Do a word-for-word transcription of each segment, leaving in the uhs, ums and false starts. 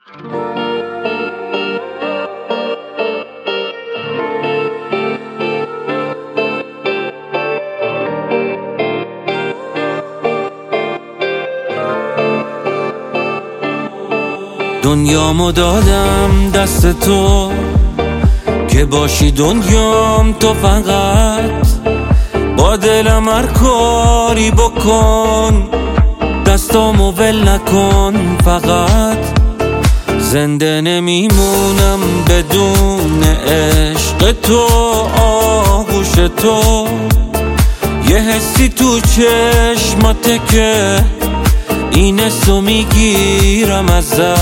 دنیامو دادم دست تو که باشی دنیام تو، فقط با دلم هر کاری بکن، دستامو ول نکن. فقط زنده نمیمونم بدون عشق تو، آغوش تو، یه حسی تو چشماته که این حسو میگیرم ازت.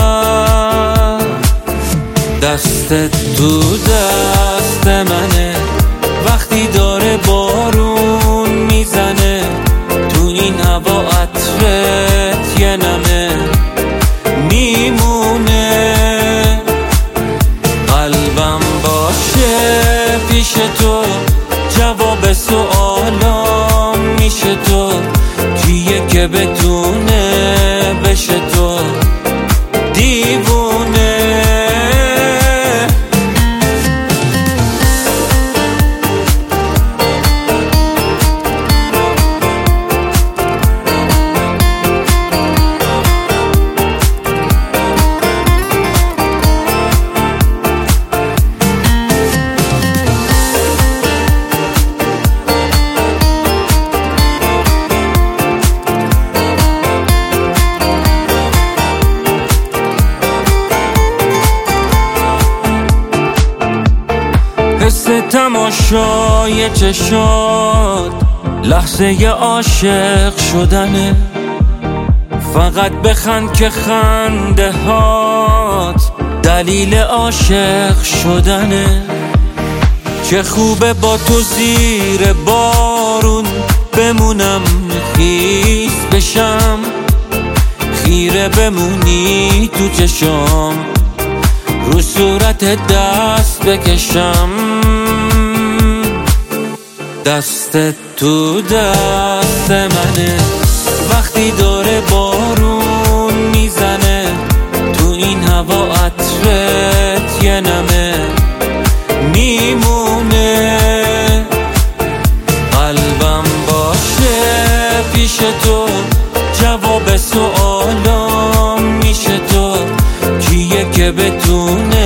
دستت تو دست منه وقتی داره بارون میزنه، تو این هوا عطرت یه نمه میمونه. قلبم باشه پیش تو، جواب سوالام میشه تو، کیه که بتونه بشه تو دیوونه. حس تماشای چشات لحظه عاشق شدنه، فقط بخند که خنده هات دلیل عاشق شدنه. چه خوبه با تو زیر بارون بمونم، خیس بشم، خیره بمونی تو چشام، رو صورت دست بکشم. دستت تو دست منه وقتی داره بارون میزنه، تو این هوا عطرت یه نمه میمونه. قلبم باشه پیش تو، جواب سوالام میشه تو، کیه که بتونه